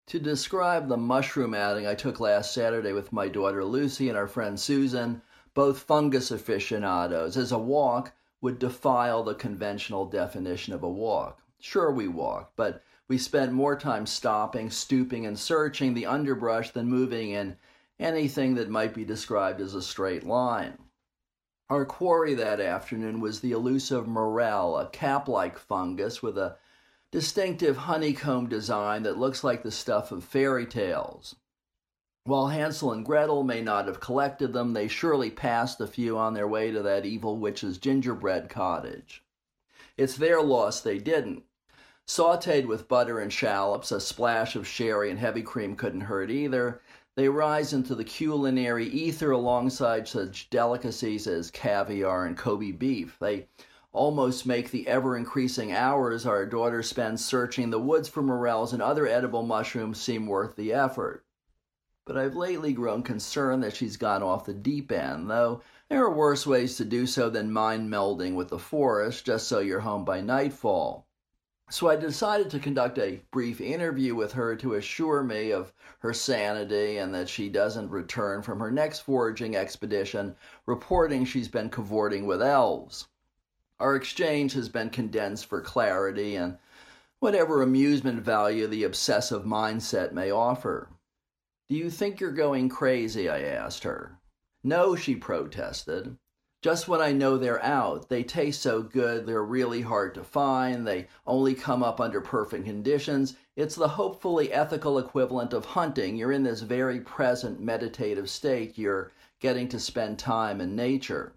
To describe the mushroom outing I took last Saturday with my daughter Lucy and our friend Susan, both fungus aficionados, as a walk would defile the conventional definition of a walk. Sure, we walked, but we spent more time stopping, stooping, and searching the underbrush than moving in anything that might be described as a straight line. Our quarry that afternoon was the elusive morel, a cap-like fungus with a distinctive honeycomb design that looks like the stuff of fairy tales. While Hansel and Gretel may not have collected them, they surely passed a few on their way to that evil witch's gingerbread cottage. It's their loss they didn't. Sautéed with butter and shallots, a splash of sherry and heavy cream couldn't hurt either. They rise into the culinary ether alongside such delicacies as caviar and Kobe beef. They almost make the ever-increasing hours our daughter spends searching the woods for morels and other edible mushrooms seem worth the effort. But I've lately grown concerned that she's gone off the deep end, though there are worse ways to do so than mind-melding with the forest just so you're home by nightfall. So I decided to conduct a brief interview with her to assure me of her sanity and that she doesn't return from her next foraging expedition reporting she's been cavorting with elves. Our exchange has been condensed for clarity and whatever amusement value the obsessive mindset may offer. "Do you think you're going crazy?" I asked her. "No," she protested. "Just when I know they're out. They taste so good, they're really hard to find, they only come up under perfect conditions. It's the hopefully ethical equivalent of hunting. You're in this very present meditative state. You're getting to spend time in nature."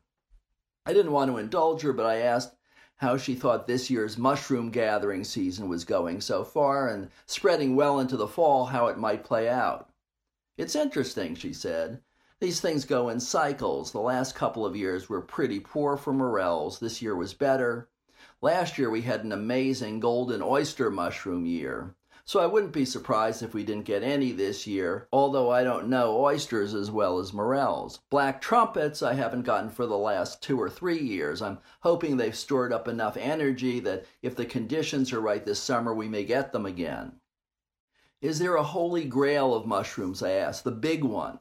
I didn't want to indulge her, but I asked how she thought this year's mushroom gathering season was going so far, and spreading well into the fall, how it might play out. "It's interesting," she said. "These things go in cycles. The last couple of years were pretty poor for morels. This year was better. Last year we had an amazing golden oyster mushroom year. So I wouldn't be surprised if we didn't get any this year, although I don't know oysters as well as morels. Black trumpets I haven't gotten for the last 2 or 3 years. I'm hoping they've stored up enough energy that if the conditions are right this summer, we may get them again." "Is there a holy grail of mushrooms?" I asked, "the big one?"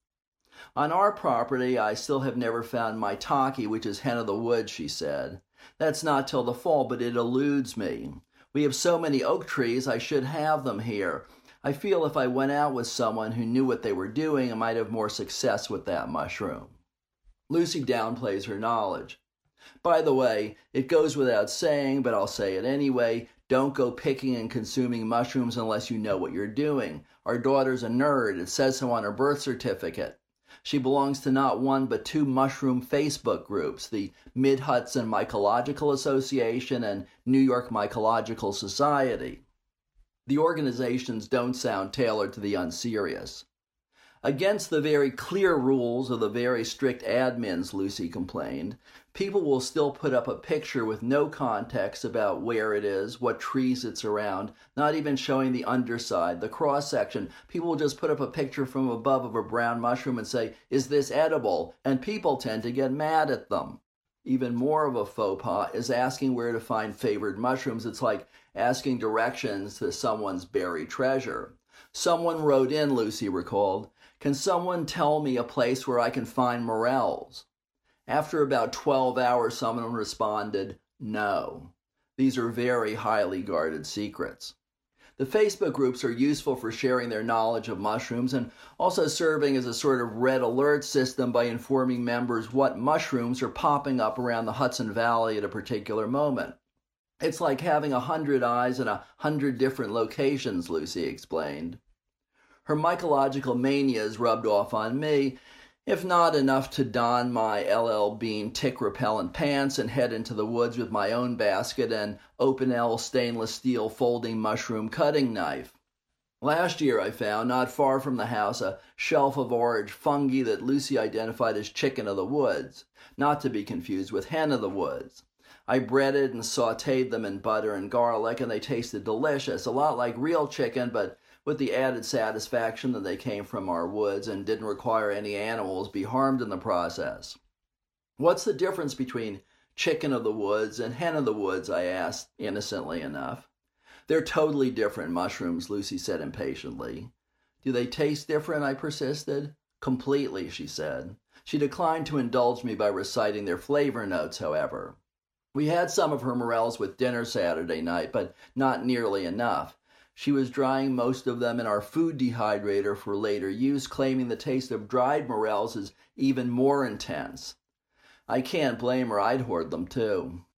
"On our property, I still have never found maitake, which is hen of the woods," she said. "That's not till the fall, but it eludes me. We have so many oak trees, I should have them here. I feel if I went out with someone who knew what they were doing, I might have more success with that mushroom." Lucy downplays her knowledge. "By the way, it goes without saying, but I'll say it anyway, don't go picking and consuming mushrooms unless you know what you're doing. Our daughter's a nerd. It says so on her birth certificate. She belongs to not one but 2 mushroom Facebook groups, the Mid-Hudson Mycological Association and New York Mycological Society. The organizations don't sound tailored to the unserious. Against the very clear rules of the very strict admins," Lucy complained, "people will still put up a picture with no context about where it is, what trees it's around, not even showing the underside, the cross-section. People will just put up a picture from above of a brown mushroom and say, 'Is this edible?' And people tend to get mad at them. Even more of a faux pas is asking where to find favored mushrooms. It's like asking directions to someone's buried treasure. Someone wrote in," Lucy recalled, "Can someone tell me a place where I can find morels?" After about 12 hours, someone responded, "No." These are very highly guarded secrets. The Facebook groups are useful for sharing their knowledge of mushrooms and also serving as a sort of red alert system by informing members what mushrooms are popping up around the Hudson Valley at a particular moment. It's like having 100 eyes in 100 different locations, Lucy explained. Her mycological manias rubbed off on me, if not enough to don my LL Bean tick-repellent pants and head into the woods with my own basket and Opinel stainless steel folding mushroom cutting knife. Last year I found, not far from the house, a shelf of orange fungi that Lucy identified as chicken of the woods, not to be confused with hen of the woods. I breaded and sautéed them in butter and garlic, and they tasted delicious, a lot like real chicken, but with the added satisfaction that they came from our woods and didn't require any animals be harmed in the process. "What's the difference between chicken of the woods and hen of the woods?" I asked, innocently enough. They're totally different mushrooms, Lucy said impatiently. Do they taste different? I persisted. Completely, she said. She declined to indulge me by reciting their flavor notes, however. We had some of her morels with dinner Saturday night, but not nearly enough. She was drying most of them in our food dehydrator for later use, claiming the taste of dried morels is even more intense. I can't blame her, I'd hoard them too.